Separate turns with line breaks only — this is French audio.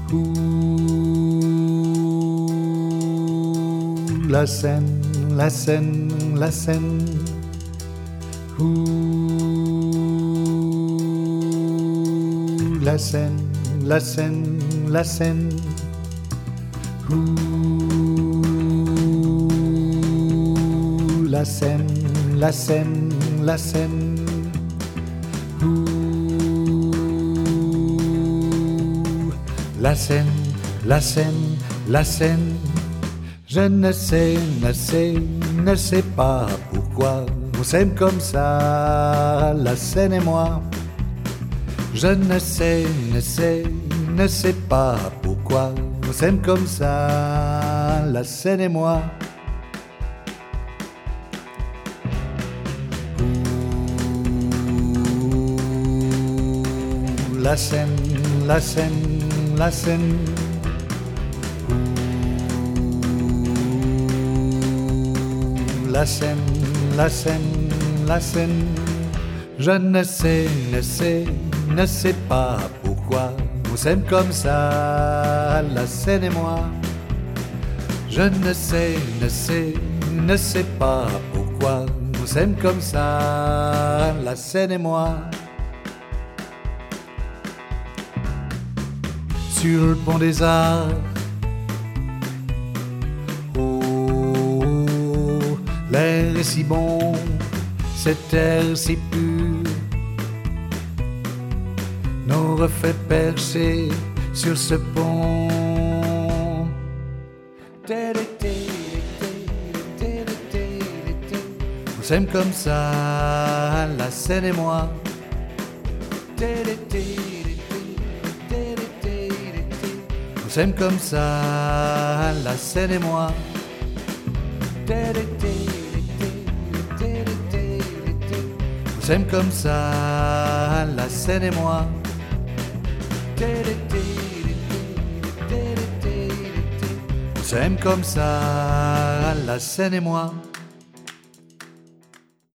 Ouh, la Seine, la Seine, la Seine. Ouh, la Seine, la Seine, la Seine. Ouh, la Seine, la Seine, la Seine. Ouh, la Seine, la Seine, la Seine. Je ne sais pas pourquoi on s'aime comme ça, la Seine et moi. Je ne sais pas pourquoi on s'aime comme ça, la Seine et moi. Ouh, la Seine, la Seine, la Seine. Ouh, la Seine, la Seine, la Seine. Je ne sais pas pourquoi on s'aime comme ça, la Seine et moi. Je ne sais pas pourquoi on s'aime comme ça, la Seine et moi. Sur le pont des Arts, oh, l'air est si bon, cet air si pur, nos reflets perchés sur ce pont. On s'aime comme ça, la Seine et moi. On s'aime comme ça, la Seine et moi. On s'aime comme ça, la Seine et moi. On s'aime comme ça, la Seine et moi.